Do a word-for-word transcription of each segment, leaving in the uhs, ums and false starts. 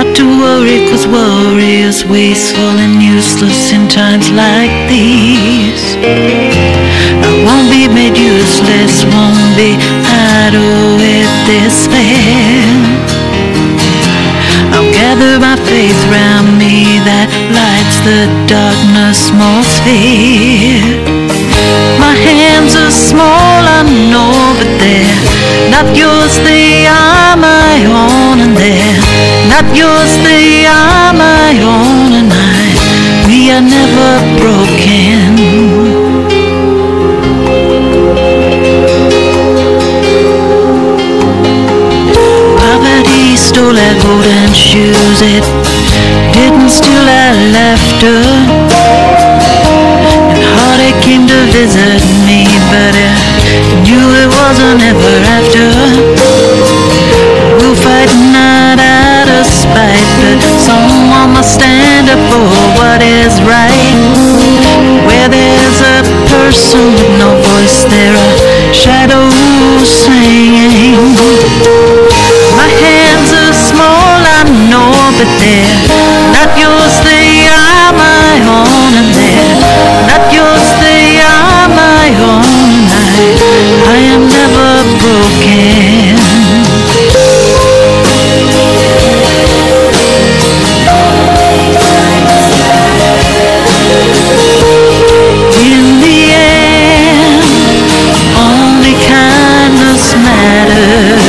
Not to worry, cause worry is wasteful and useless in times like these. I won't be made useless, won't be idle with despair. I'll gather my faith round me that lights the darkness more sphere. My hands are small, I know, but they're not yours, they are my own, and they're not yours, they are my own, and I, we are never broken. Poverty stole our golden shoes, it didn't steal our laughter. And heartache came to visit me, but I knew it wasn't ever after. We'll fight not out of spite, but someone must stand up for what is right. Where there's a person with no voice, there are shadows singing. My hands are small, I know, but they're not yours, they are my own, and they're not yours, they are my own, and I, I am never broken. In the end, only kindness matters.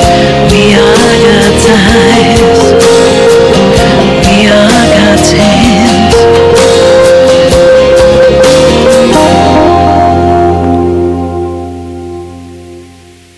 We are God's eyes. We are God's hands.